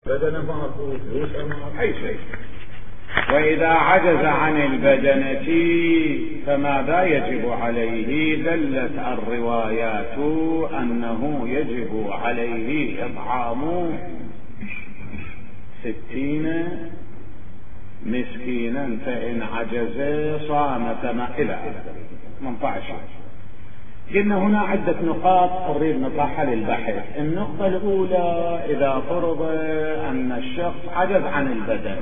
بدنة ماكو، فلوس ماكو، أي شيء. وإذا عجز عن البدنة فماذا يجب عليه؟ دلت الروايات أنه يجب عليه إطعام 60 مسكينا، فإن عجز صام إلى 18. قلنا هنا عدة نقاط نريد نطرحها للبحث. النقطة الأولى: إذا فرض أن الشخص عجز عن البدن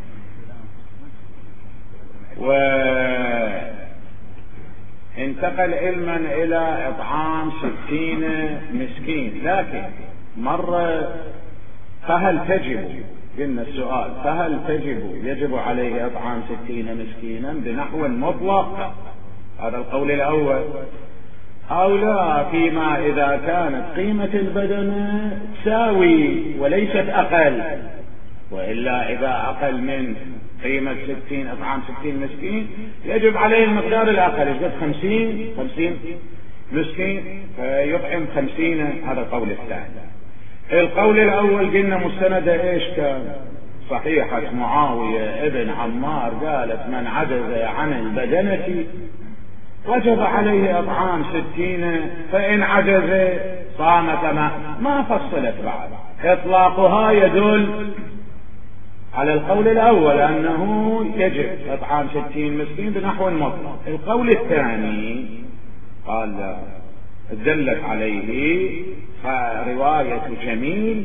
وانتقل علما إلى إطعام 60 مسكين، لكن مرة فهل تجب؟ قلنا السؤال: فهل يجب عليه إطعام 60 مسكينا بنحو مطلق؟ هذا القول الأول. أو لا، فيما إذا كانت قيمة البدنة تساوي وليست أقل، وإلا إذا أقل من قيمة 60 إطعام 60 مسكين يجب عليه المقدار الآخر، يجب 50 مسكين فيطعم 50. هذا القول الثاني. القول الأول قلنا مستند إيش كان؟ صحيحة معاوية ابن عمار قالت: من عجز عن البدنة وجب عليه إطعام 60، فإن عجز صام. ما فصلت بعد. إطلاقها يدل على القول الأول أنه يجب إطعام 60 مسكين بنحو مطلق. القول الثاني قال دلت عليه رواية جميل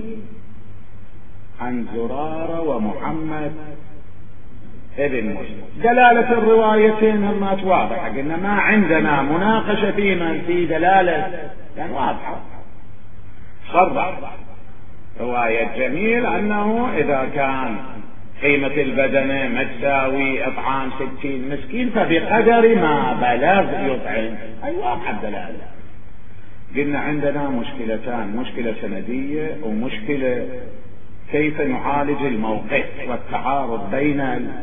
عن زرارة ومحمد ابن مسلم. دلالة الروايتين هما واضحة، قلنا ما عندنا مناقشة في دلالة، يعني واضحة. صرح رواية جميل أنه إذا كان قيمة البدنة ما تساوي إطعام 60 مسكين فبقدر ما بلغ يطعم. أي واضحة الدلالة. قلنا عندنا مشكلتان: مشكلة سندية ومشكلة كيف نعالج الموقف والتعارض بين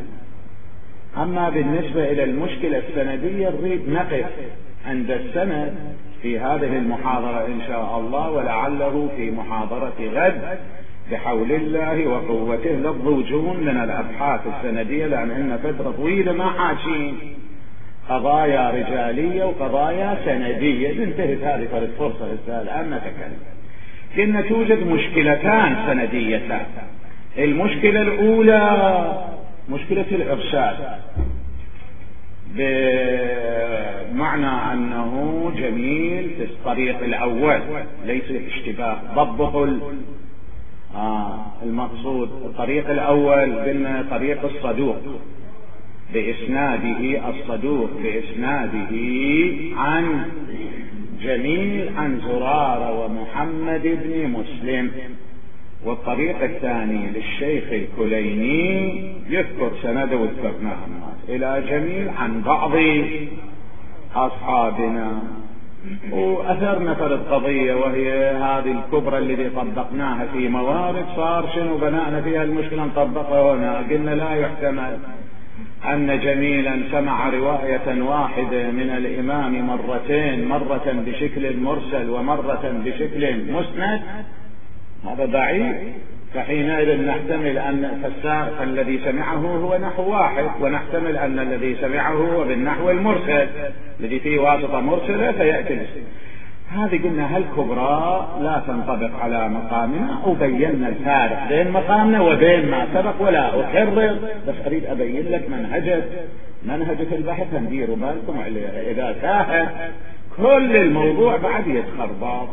أما بالنسبة إلى المشكلة السندية نريد نقف عند السند في هذه المحاضرة إن شاء الله، ولعله في محاضرة غد بحول الله وقوته للضوجون من الأبحاث السندية، لأن عندنا فترة طويلة ما حاشين قضايا رجالية وقضايا سندية. انتهت هذه الفرصة الآن نتكلم. كنا توجد مشكلتان سنديتان. المشكلة الأولى مشكلة الإرشاد، بمعنى أنه جميل في الطريق الأول ليس الاشتباه، ضبط المقصود. الطريق الأول قلنا طريق الصدوق بإسناده، الصدوق بإسناده عن جميل عن زرارة ومحمد بن مسلم. والطريق الثاني للشيخ الكليني يذكر سنده وذكرناه إلى جميل عن بعض أصحابنا، وأثرنا في القضية وهي هذه الكبرى التي طبقناها في موارد. صار شنو بناءنا فيها المشكلة نطبقها هنا. قلنا لا يحتمل أن جميلا سمع رواية واحدة من الإمام مرتين، مرة بشكل مرسل ومرة بشكل مسند، هذا بعيد. فحينئذ نحتمل أن الذي سمعه هو نحو واحد، ونحتمل أن الذي سمعه هو بالنحو المرسل الذي فيه واسطة مرسلة فيأتي. هذه قلنا هالكبرى لا تنطبق على مقامنا، وبينا الفارق بين مقامنا وبين ما سبق ولا أكرر، بس أريد أبين لك منهجة البحث. نديروا بالكم إذا تاهت كل الموضوع بعد يتخربط.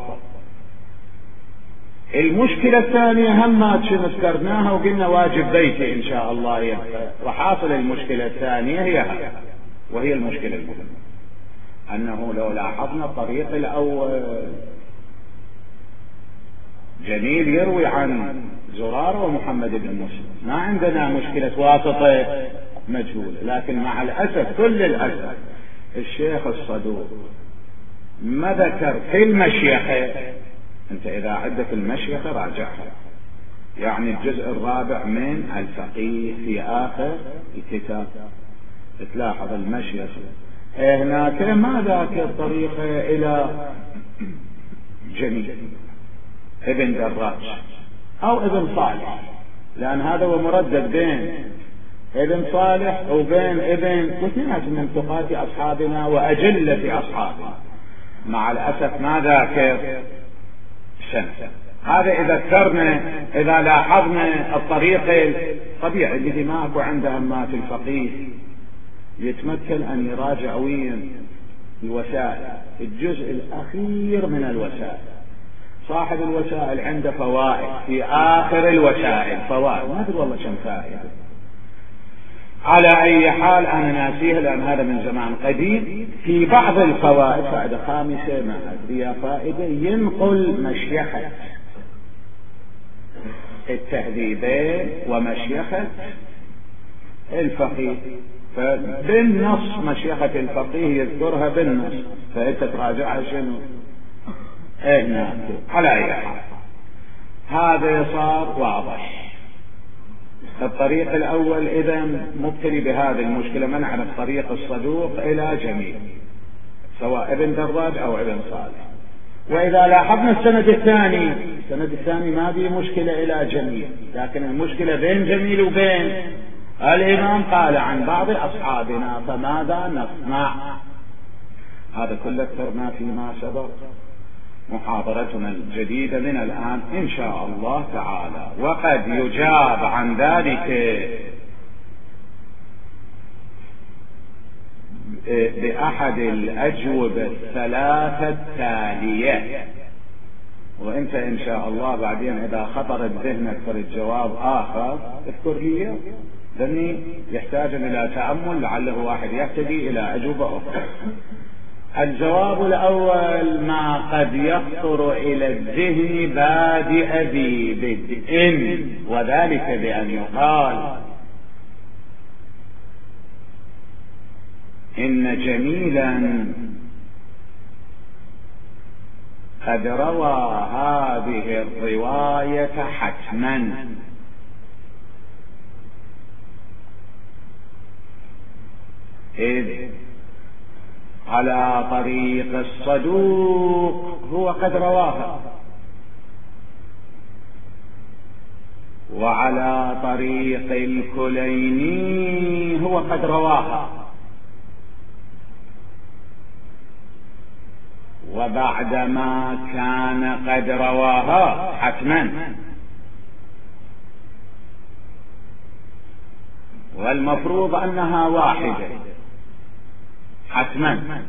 المشكلة الثانية هم ذكرناها وقلنا واجب بيتي إن شاء الله يبقى. وحاصل المشكلة الثانية هي هذا، وهي المشكلة المهمة، أنه لو لاحظنا الطريق الأول جميل يروي عن زرارة ومحمد بن مسلم، ما عندنا مشكلة واسطة مجهولة. لكن مع الأسف كل الأسف الشيخ الصدوق ما ذكر في المشيخة. أنت إذا عندك المشيخة راجعها، يعني الجزء الرابع من الفقيه في آخر الكتاب تلاحظ المشيخة هناك ما ذاكر طريقة إلى جميل ابن دراج أو ابن صالح، لأن هذا هو مردد بين ابن صالح وبين ابن كثيرة من ثقات أصحابنا وأجلة أصحابنا. مع الأسف ما ذاكر سنة. هذا إذا ذكرنا، إذا لاحظنا الطريق الطبيعي الذي ماكو عنده أمات الفقيه يتمكن أن يراجع وين الوسائل، الجزء الأخير من الوسائل. صاحب الوسائل عنده فوائد في آخر الوسائل، فوائد ما أدري والله كم فائدة. على أي حال أنا ناسيها لأن هذا من زمان قديم. في بعض الفوائد فائدة خامسة ما أدري فائدة ينقل مشيخة التهذيبين ومشيخة الفقيه، فبالنص مشيخة الفقيه يذكرها بالنص، فأنت تراجعها شنو هنا. على أي حال هذا صار واضح. الطريق الأول إذن مبتلي بهذه المشكلة، ما نعرف طريق الصدوق إلى جميع سواء ابن دراج أو ابن صالح. وإذا لاحظنا السند الثاني ما به مشكلة إلى جميع، لكن المشكلة بين جميل وبين الإمام قال عن بعض أصحابنا، فماذا نصنع؟ هذا كله ذكرنا فيما سبق. محاضرتنا الجديدة من الآن إن شاء الله تعالى، وقد يجاب عن ذلك بأحد الأجوبة الثلاثة التالية. وانت ان شاء الله بعدين اذا خطرت ذهنك فرد جواب اخر اذكر لي، لاني يحتاج الى تأمل لعله واحد يهتدي الى اجوبة اخرى. الجواب الاول ما قد يخطر الى الذهن بادئ بدء، وذلك بان يقال ان جميلا قد روى هذه الرواية حتما، إذ على طريق الصدوق هو قد رواها، وعلى طريق الكليني هو قد رواها، وبعدما كان قد رواها حتما والمفروض أنها واحدة حتما،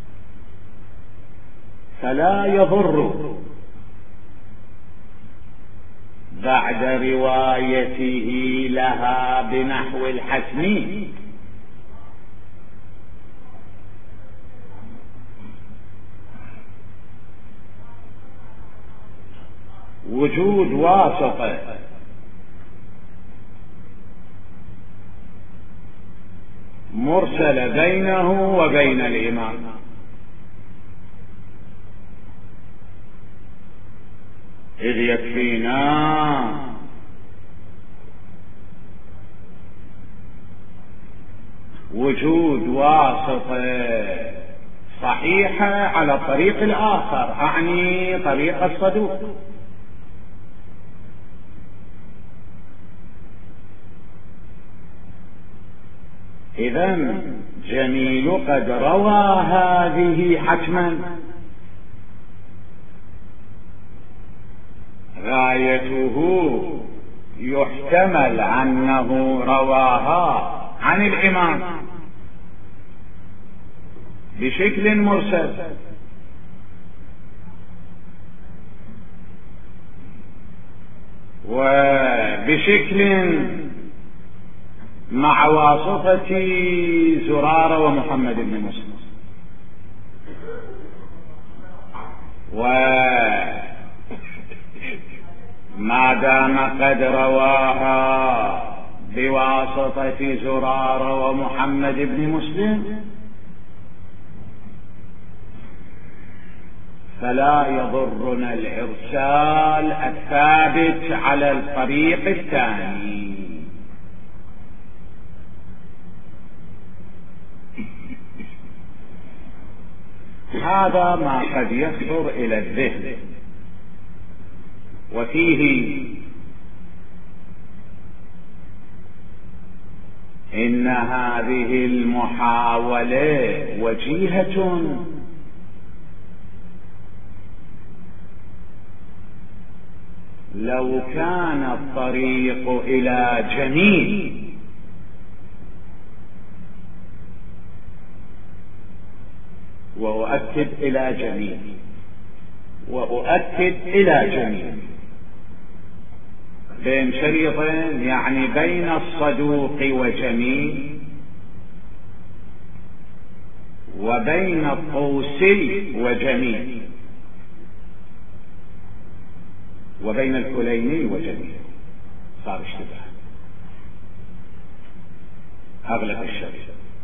فلا يضر بعد روايته لها بنحو الحتمي وجود واسطة مرسلة بينه وبين الإمام، إذ يكفينا وجود واسطة صحيحة على الطريق الآخر، أعني طريق الصدوق. إذن جميل قد روى هذه حتما، غايته يحتمل أنه رواها عن الإمام بشكل مرسل، وبشكل مع واسطة زرارة ومحمد بن مسلم، وما دام قد رواها بواسطة زرارة ومحمد بن مسلم فلا يضرنا الإرسال الثابت على الطريق الثاني. هذا ما قد يخطر إلى الذهن، وفيه إن هذه المحاولة وجيهة، لو كان الطريق إلى جميل وأؤكد إلى جميل وأؤكد إلى جميل بين شريطين، يعني بين الصدوق وجميل وبين الطوسي وجميل وبين الكليني وجميل، صار اشتباه أغلب الشريط.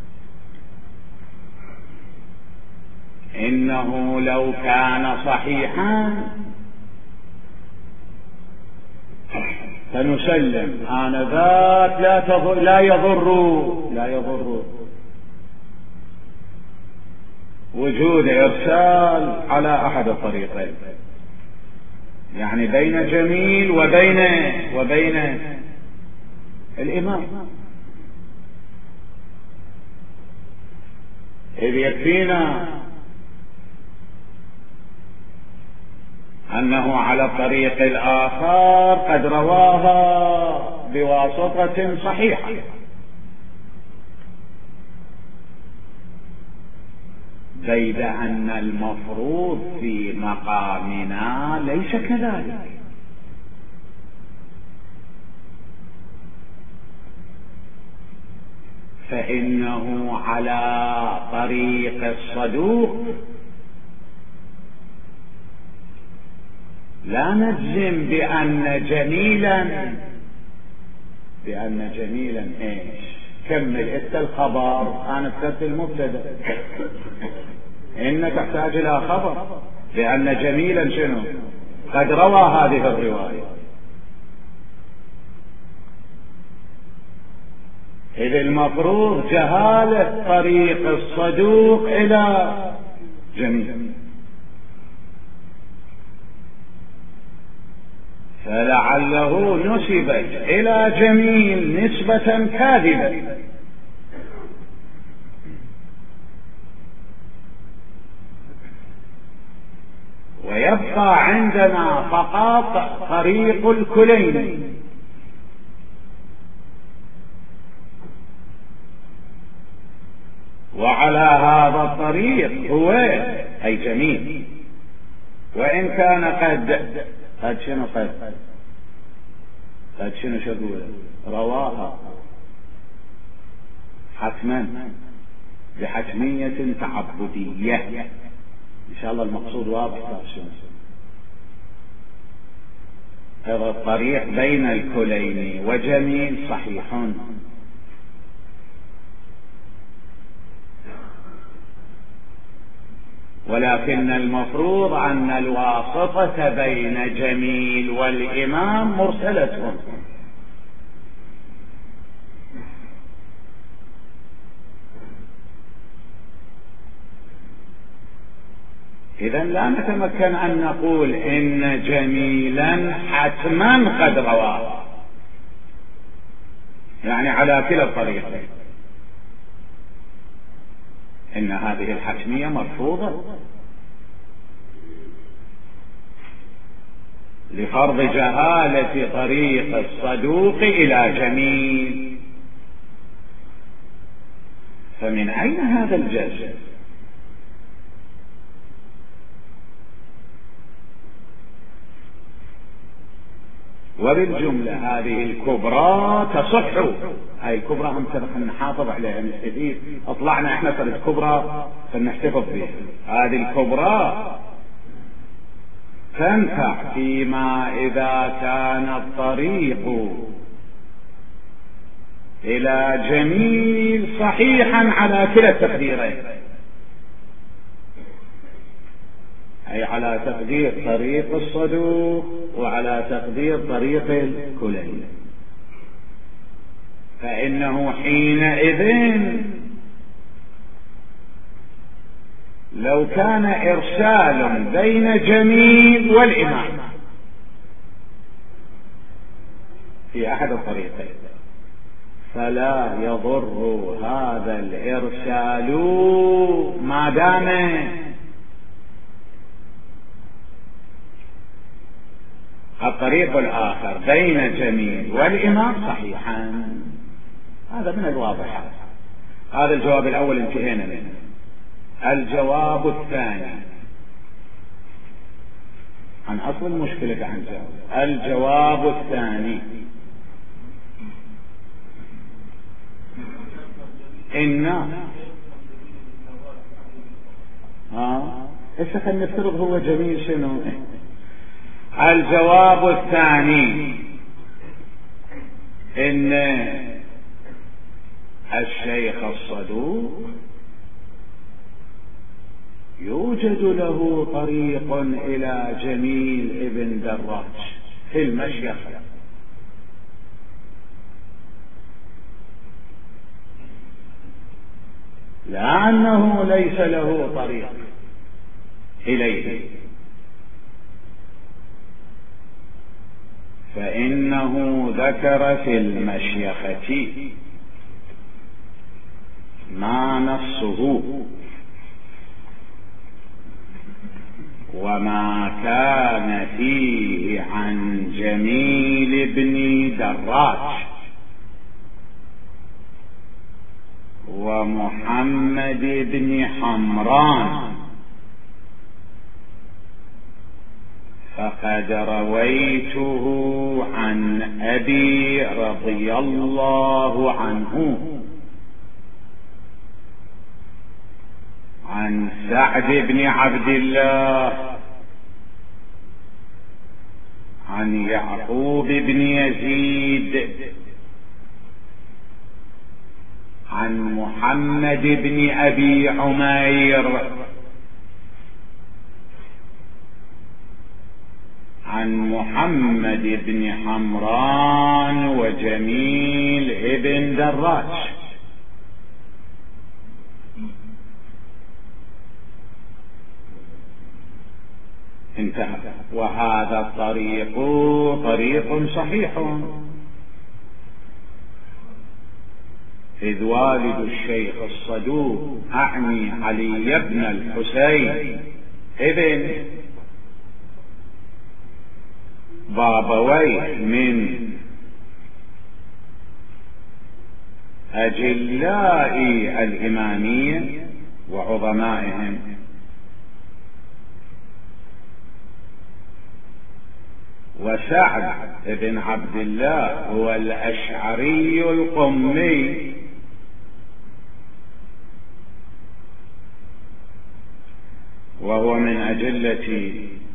إنه لو كان صحيحا فنسلم آنذاك لا يضر وجود إرسال على أحد الطريقين، يعني بين جميل وبين الإمام، إذ يكفينا أنه على الطريق الآخر قد رواها بواسطة صحيحة، بيد أن المفروض في مقامنا ليس كذلك. فإنه على طريق الصدوق لا نجزم بأن جميلا ايش. كمل انت الخبر، انا افترت المبتدا، ان تحتاج الى خبر بأن جميلا شنو قد روى هذه الرواية. إذ المفروض جهالة طريق الصدوق إلى جميل، فلعله نسبت إلى جميل نسبة كاذبة، ويبقى عندنا فقط طريق الكليني، وعلى هذا الطريق هو أي جميل، وإن كان قد شنو شقول رواها حتما بحتمية تعبدية. إن شاء الله المقصود واضح. هذا الطريق بين الكلين وجميل صحيح، ولكن المفروض أن الواسطة بين جميل والإمام مرسلة، إذا لا نتمكن أن نقول إن جميلا حتما قد رواه، يعني على كلا الطريقين، إن هذه الحتمية مرفوضة لفرض جهالة طريق الصدوق إلى جميل. فمن أين هذا الجزم؟ وبالجملة هذه الكبرى تصح، هاي الكبرى هم سبق أن نحافظ عليها نستفيد، اطلعنا احنا فرد كبرى فنحتفظ بها. هذه الكبرى تنفع فيما إذا كان الطريق إلى جميل صحيحا على كلا التقديرين، أي على تقدير طريق الصدوق وعلى تقدير طريق الكلين، فإنه حينئذ لو كان إرسال بين جميل والإمام في أحد الطريقين فلا يضر هذا الإرسال ما دام الطريق الآخر بين جميل والإمام صحيحا. هذا من الواضحات. هذا الجواب الأول انتهينا منه. الجواب الثاني عن أصل المشكلة عن جواب. الجواب الثاني إن إيش خلينا نفترض هو جميل شنو. الجواب الثاني إن الشيخ الصدوق يوجد له طريق إلى جميل ابن دراج في المشيخة، لا أنه ليس له طريق إليه، فإنه ذكر في المشيخة ما نصه وما كان فيه عن جميل بن دراج ومحمد بن حمران، فقد رويته عن أبي رضي الله عنه عن سعد بن عبد الله عن يعقوب بن يزيد عن محمد بن أبي عمير عن محمد بن حمران وجميل ابن دراج. انتهى. وهذا الطريق طريق صحيح، إذ والد الشيخ الصدوق أعني علي بن الحسين ابن بابويه من أجلاء الإمامية وعظمائهم، وسعد بن عبد الله هو الأشعري القمي وهو من أجلة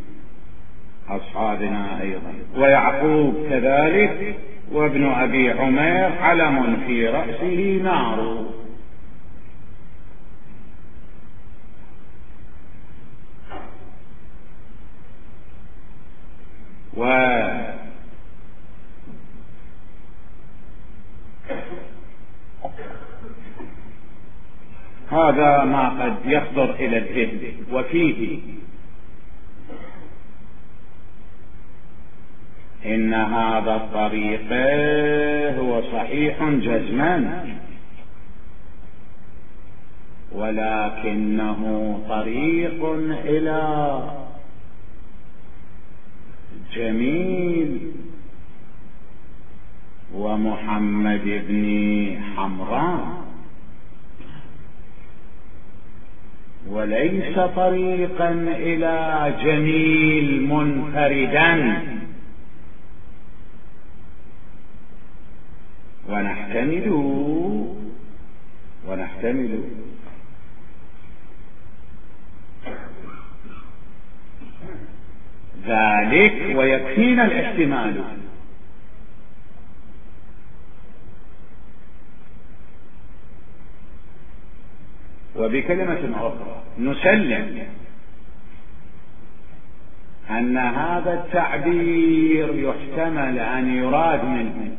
أصحابنا أيضا، ويعقوب كذلك، وابن أبي عمير علم في رأسه نار. هذا ما قد يخطر إلى الذهن. وفيه إن هذا الطريق هو صحيح جزما، ولكنه طريق إلى جميل ومحمد بن حمران، وليس طريقا إلى جميل منفردا. ونحتمل ذلك ويكفينا الاحتمال. وبكلمة أخرى نسلم أن هذا التعبير يحتمل أن يراد منه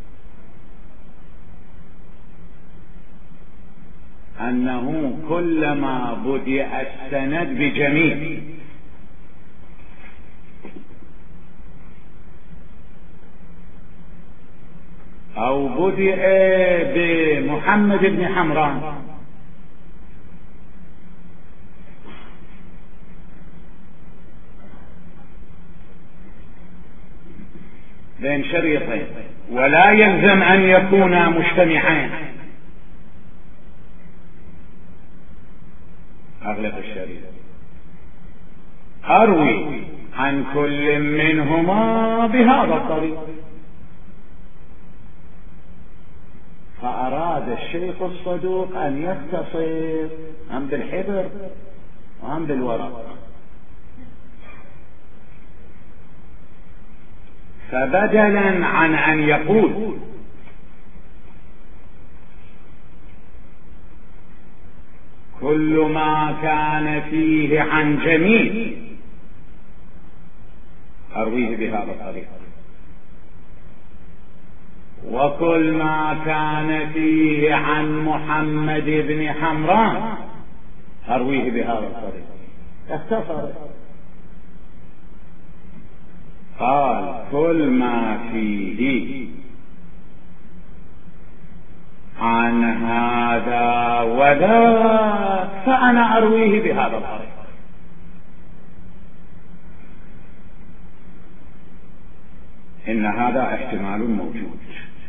أنه كلما بدأ السند بجميل أو بدأ بمحمد بن حمران، بين شريطين، ولا يلزم أن يكونا مجتمعين. أغلق الشريط، أروي عن كل منهما بهذا الطريق. فأراد الشيخ الصدوق أن يختصر هم بالحبر وهم بالورق، فبدلا عن أن يقول كل ما كان فيه عن جميع أرويه بهذا الطريق، وكل ما كان فيه عن محمد بن حمران أرويه بهذا الطريق، اختصر. قال كل ما فيه عن هذا وذاك فأنا أرويه بهذا الطريق. إن هذا احتمال موجود،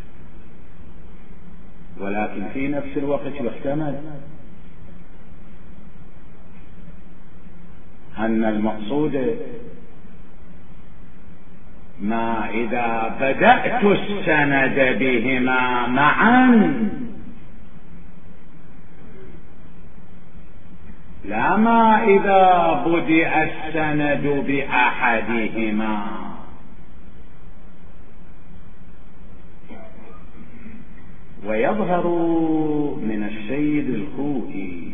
ولكن في نفس الوقت يحتمل أن المقصود ما إذا بدأت السند بهما معا، لا ما إذا بدأ السند بأحدهما. ويظهر من السيد الخوئي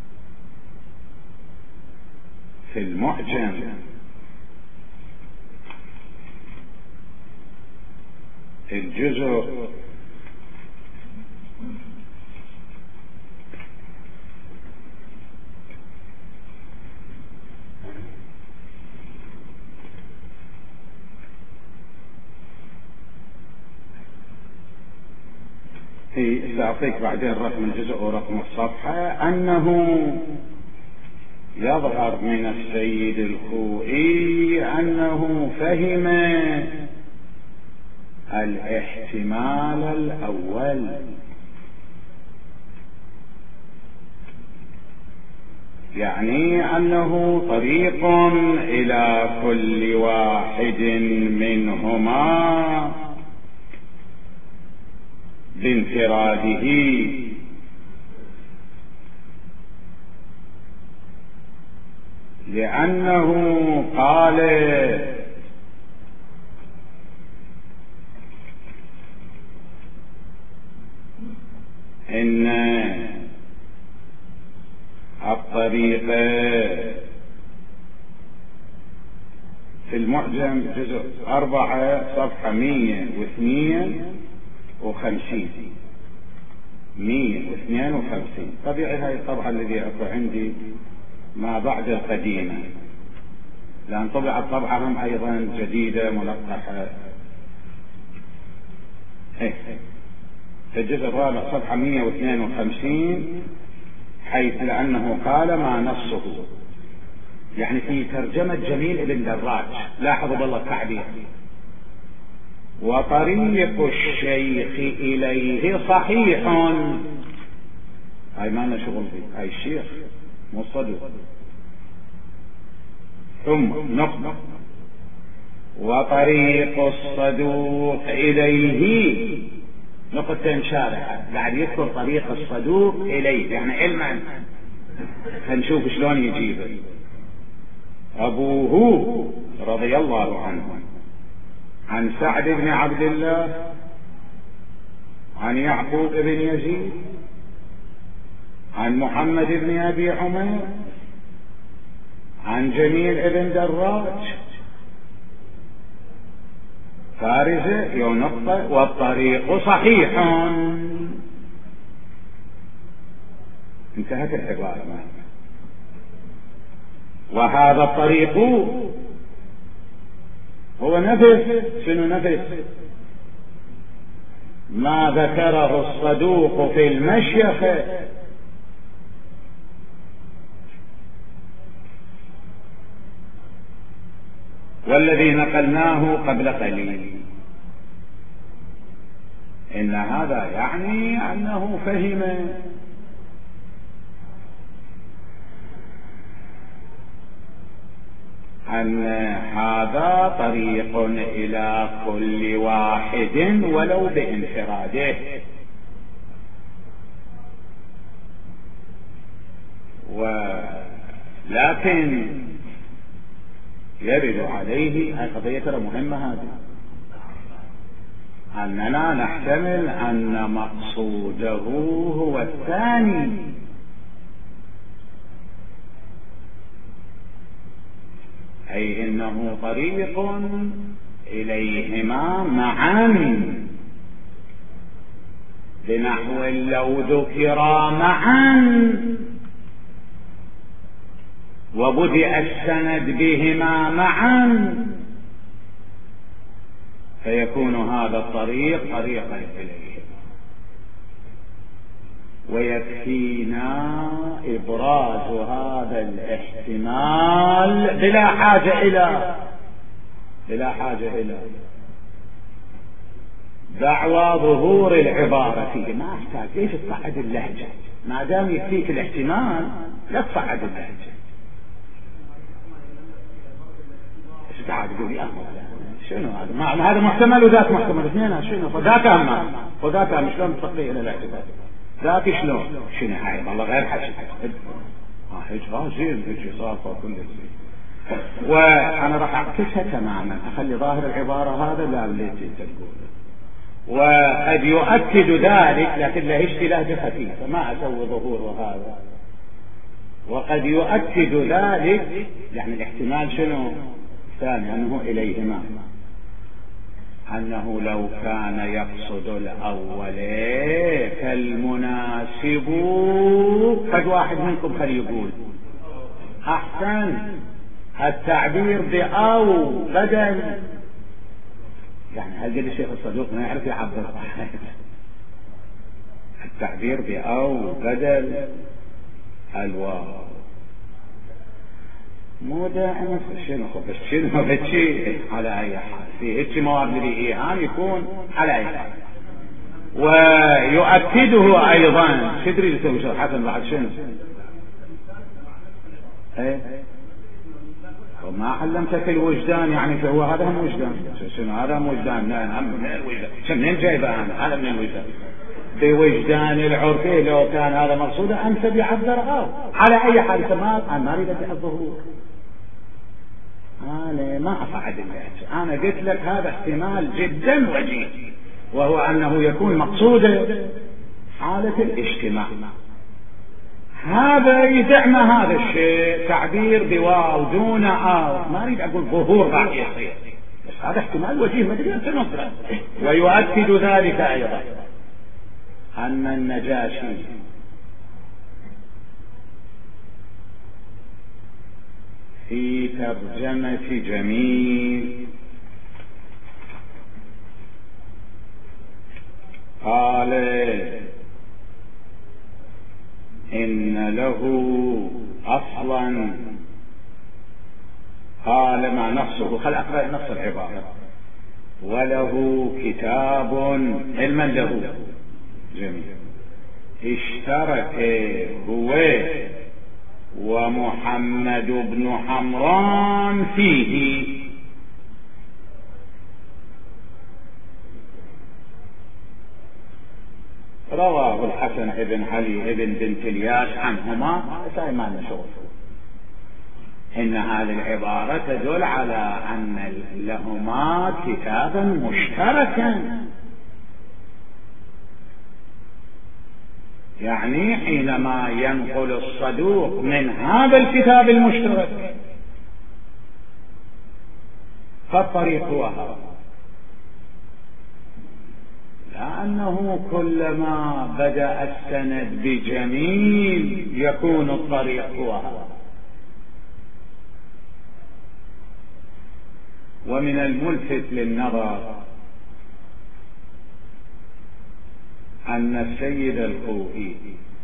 في المعجم الجزء سأعطيك بعدين رقم الجزء ورقم الصفحة، أنه يظهر من السيد الخوئي أنه فهم الاحتمال الأول، يعني أنه طريق إلى كل واحد منهما بانفراده، لأنه قال إن الطريق في المعجم جزء 4 صفحة 152 طبيعي هاي الطبعة الذي أكو عندي ما بعد القديمة، لأن طبعت طبعة هم أيضا جديدة ملقحة. في الجزء الرابع صفحة 152، حيث لأنه قال ما نصه، يعني في ترجمة جميل ابن دراج، لاحظوا بالله تعبير، وطريق الشيخ إليه صحيح، هاي ما لنا شغل فيه، هاي الشيخ مو الصدوق. ثم نقطة وطريق الصدوق إليه، نقطتين شارحة، بعد يذكر طريق الصدوق إليه يعني علما، فنشوف شلون يجيبه. أبوه رضي الله عنه عن سعد بن عبد الله عن يعقوب بن يزيد عن محمد بن أبي عمير عن جميل بن دراج فارزة نقطة، والطريق صحيح. انتهت العبارة. وهذا الطريق هو نفس، شنو نفس؟ ما ذكره الصدوق في المشيخة والذي نقلناه قبل قليل، إن هذا يعني أنه فهم أن هذا طريق إلى كل واحد ولو بانفراده، ولكن يرد عليه قضية ترى مهمة هذه، أننا نحتمل أن مقصوده هو الثاني، أي إنه طريق إليهما معا، بنحو لو ذكرا معا وبدأ السند بهما معا فيكون هذا الطريق طريقا إليه. ويكفينا إبراز هذا الاحتمال بلا حاجة إلى دعوى ظهور العبارة فيه. ما أحتاج ليش تصعد اللهجة، ما دام يكفيك الاحتمال لا تصعد اللهجة. ايش قاعد تقول يا أخي شنو هذا؟ هذا محتمل وذاك محتمل، اثنين شنو؟ فذاك أهم شلون تفقيه إلى الاعتبار ذاك شلون؟ شنو هاي والله غير حشي زين هيك صافة كل شيء. وأنا راح أعكسها تماما، أخلي ظاهر العبارة هذا لا اللي تقوله، وقد يؤكد ذلك لكن له اشتباه خفيفة ما أسوي ظهور هذا، وقد يؤكد ذلك يعني الاحتمال شنو ثاني أنه إليهما، أنه لو كان يقصد الأول فالمناسب قد واحد منكم خلي يقول أحسن التعبير بأو بدل، يعني هل قد الشيخ الصدوق ما يعرف يعبر التعبير بأو بدل الواو مو دائما شنو بشي على أي حال في هيك موارد الإيهام يكون على أي حال. ويؤكده أيضا تدري تسوي شرح حسن بعد شنو وما علمتك الوجدان، يعني فهو هذا هم وجدان شنو هذا هم وجدان من الوجدان منين جايبه أنا هذا من الوجدان بوجدان العرفي لو كان هذا مقصوده أنت بيعبر على أي حال تمام. أنا ما أريد الظهور، أنا ما أصعد اللهجة، أنا قلت لك هذا احتمال جدا وجيه وهو أنه يكون مقصوده حالة الاجتماع. هذا يدعم هذا الشيء تعبير بواو دون آو، ما أريد أقول ظهور راح يصير، بس هذا احتمال وجيه ما تقدر تنصره. ويؤكد ذلك أيضا أن النجاشي في ترجمة جميل قال إن له أصلا، قال ما نصه خل أقرأ نص العبارة، وله كتاب علما له جميل اشترك هو ومحمد بن حمران فيه، رواه الحسن ابن علي ابن بنت الياس عنهما. ما نشوف إن هذه العبارة تدل على أن لهما كتابا مشتركا، يعني حينما ينقل الصدوق من هذا الكتاب المشترك فالطريق هو هذا، لأنه كلما بدأ السند بجميل يكون الطريق هو هذا. ومن الملفت للنظر أن السيد الخوئي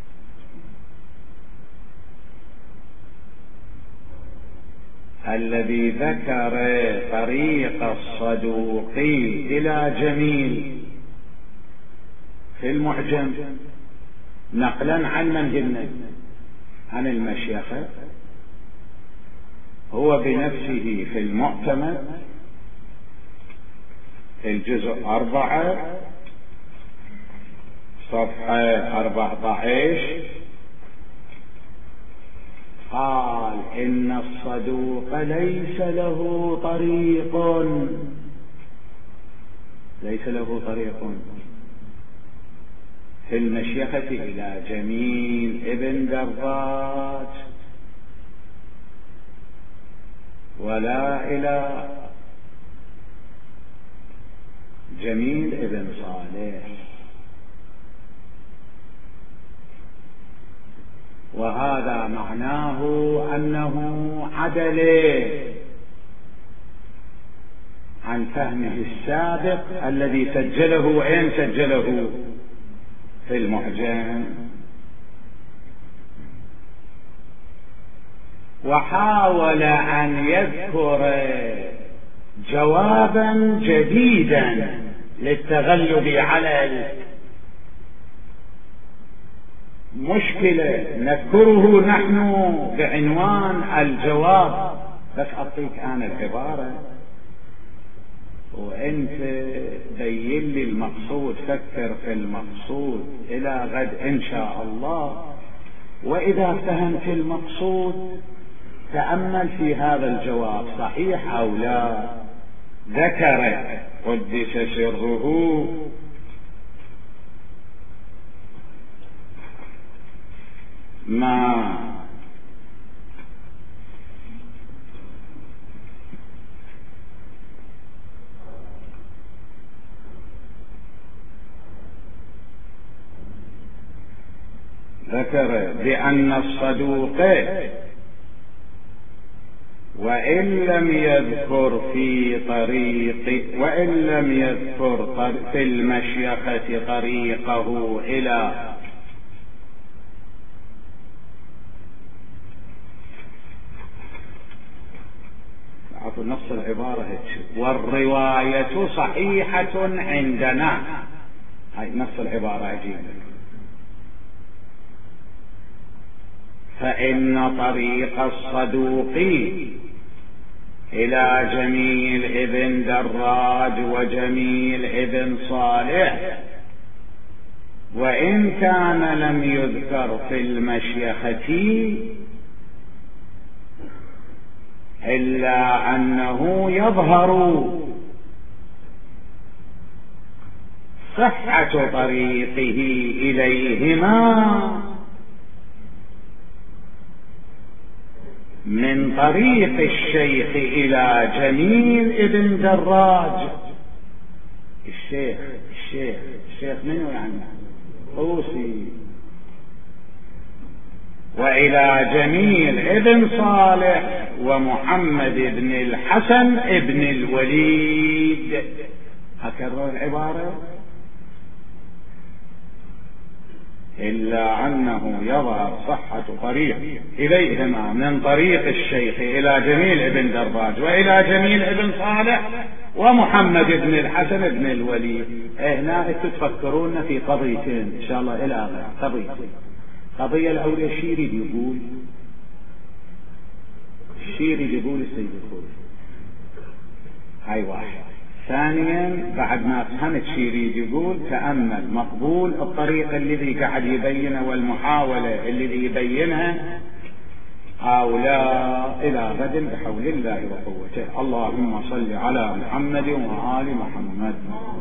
الذي ذكر طريق الصدوقي إلى جميل في المعجم نقلا عن من قلنا عن المشيخة، هو بنفسه في المعتمد الجزء 4 صفحة 14 قال إن الصدوق ليس له طريق في المشيخة إلى جميل ابن دراج ولا إلى جميل ابن صالح، وهذا معناه أنه عدل عن فهمه السابق الذي سجله في المعجم، وحاول أن يذكر جوابا جديدا للتغلب على المشكلة نذكره نحن بعنوان الجواب. بس أعطيك أنا العبارة وأنت بين لي المقصود، فكر في المقصود إلى غد إن شاء الله، وإذا فهمت المقصود تأمل في هذا الجواب صحيح أو لا. ذكر قدس سره ما ذكر بأن الصدوق وإن لم يذكر في المشيخة طريقه إلى نص العبارة والرواية صحيحة عندنا، هاي نص العبارة عجيبة. فإن طريق الصدوق إلى جميل ابن دراج وجميل ابن صالح وإن كان لم يذكر في المشيخة إلا أنه يظهر صحة طريقه إليهما من طريق الشيخ إلى جميل ابن دراج. الشيخ منو يعني؟ طوسي. وإلى جميل ابن صالح ومحمد بن الحسن ابن الوليد. أكرر العبارة إلا أنه يظهر صحة طريق إليهما من طريق الشيخ إلى جميل ابن دراج وإلى جميل ابن صالح ومحمد بن الحسن ابن الوليد. هنا تفكرون في قضيتين إن شاء الله إلى قضيتين. قضية الأولى الشيري يقول السيد الخوئي، هاي واحد. ثانيا بعد ما فهمت شيري يقول تأمل مقبول الطريق الذي قاعد يبينه والمحاولة الذي يبينها أو لا. إلى غد بحول الله وقوته. اللهم صل على محمد وآل محمد.